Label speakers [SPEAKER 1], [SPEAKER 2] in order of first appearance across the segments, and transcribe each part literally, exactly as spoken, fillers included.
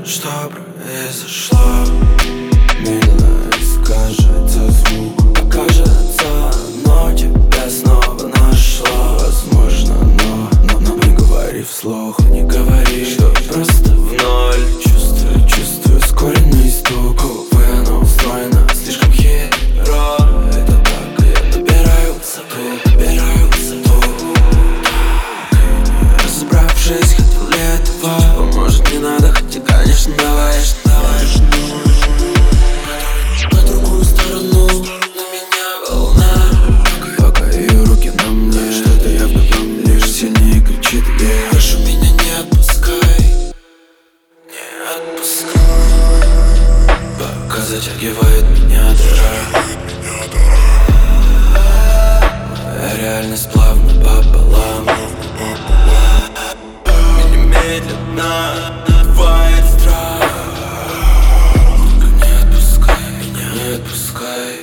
[SPEAKER 1] что произошло. Медленно искажается звук, покажется, но тебя снова нашло. Возможно, но, но, но не говори вслух, не говори, что просто в ноль. Чувствую, чувствую ускоренный стук. Увы, оно устроено слишком хитро. Это так, я набираю высоту, набираю высоту. Так, и не разобравшись, хотел ли этого. Может, не надо, хотя, конечно, давай, давай. По другую сторону на меня волна. Пока ее руки на мне, что-то явно во мне лишь сильнее кричит. Я прошу, меня не отпускай, не отпускай. Пока затягивает меня дыра. Моя реальность плавно пополам. Меня медленно убивает страх. Только не отпускай меня, не отпускай.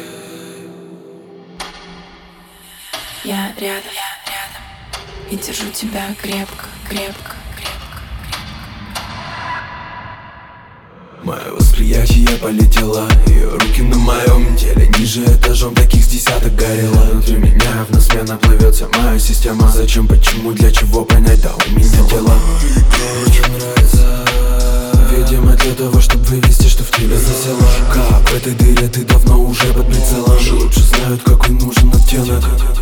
[SPEAKER 2] Я рядом, я рядом, и держу тебя крепко, крепко, крепко.
[SPEAKER 1] Мое восприятие полетело, ее руки на моем теле. Ниже этажом таких с десяток горело. Внутри меня равносменно плывет вся моя система. Зачем, почему, для чего, понять, да у меня дело. Очень нравится, видимо, для того, чтобы вывести, что в тебе засело. Как в этой дыре ты давно уже под прицелом. Лучше знают, какой нужен оттенок.